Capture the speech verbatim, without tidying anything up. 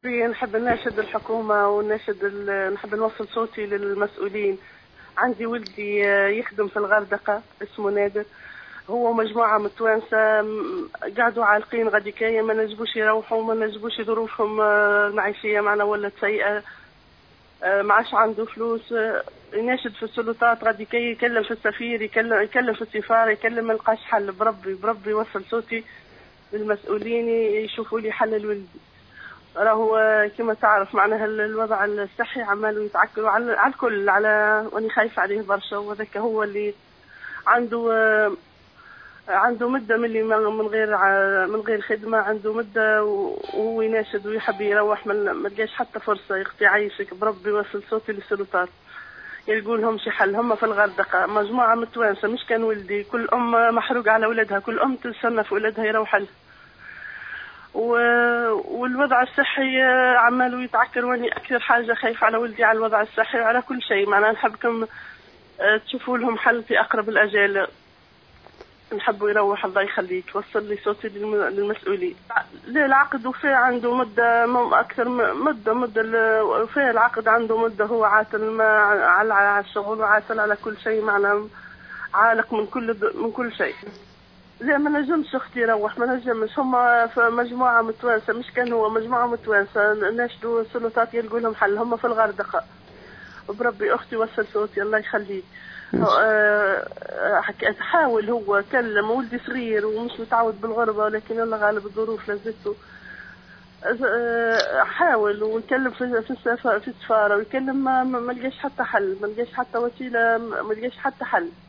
نحب نناشد الحكومة ونناشد ال- نحب نوصل صوتي للمسؤولين. عندي ولدي يخدم في الغردقة اسمه نادر، هو مجموعة متوانسة م- قعدوا عالقين غادي كاية، ما نجبوش يروحوا، ما نجبوش ظروفهم آه، المعيشية معنا ولت سيئة. آه، ما عادش عنده فلوس. آه، يناشد في السلطات غادي كاي، يكلم في السفير، يكلم يكلم في السفارة، يكلم، ما لقاش حل. بربي بربي وصل صوتي للمسؤولين يشوفوا لي حل لولدي. راهو كما تعرف معناها الوضع الصحي عمال يتعكر على على الكل، على واني خايفة عليه برشا. وذاك هو اللي عنده عنده مدة من اللي من غير من غير خدمة، عنده مدة وهو يناشد ويحب يروح، ما لقاش حتى فرصة. يختي عايشك بربي وصل صوتي للسلطات يلقوا لهم شي حل. هم في الغردقة مجموعة متوانسة، مش كان ولدي، كل أم محروق على ولدها، كل أم تستنى في ولدها يروح لها. والوضع الصحي عمال يتعكر، واني اكثر حاجه خايفه على ولدي، على الوضع الصحي وعلى كل شيء. معناها نحبكم تشوفوا لهم حل في اقرب الاجال. نحبوا يروح، الله يخليك. وصل لي صوتي للمسؤولين. لا، العقد وفيه عنده مده اكثر مده مده وفيه العقد عنده مده. هو عاتل ما على الشغل وعاتل على كل شيء، معناها عالق من كل من كل شيء. لا ما نجمش اختي يروح، ما نجمش. هما في مجموعة متوانسة، مش كان هو مجموعة متوانسة ناشدوا السلطات يلقوا لهم حل. هما في الغردقة. بربي اختي وصل صوتي الله يخليك. حكيت حاول، هو كلم ولدي صغير ومش متعود بالغربة، ولكن الله غالب الظروف لزته. حاول ويكلم في في السفارة ويكلم، ما ما لقاش حتى حل، ما لقاش حتى وسيلة، ما لقاش حتى حل.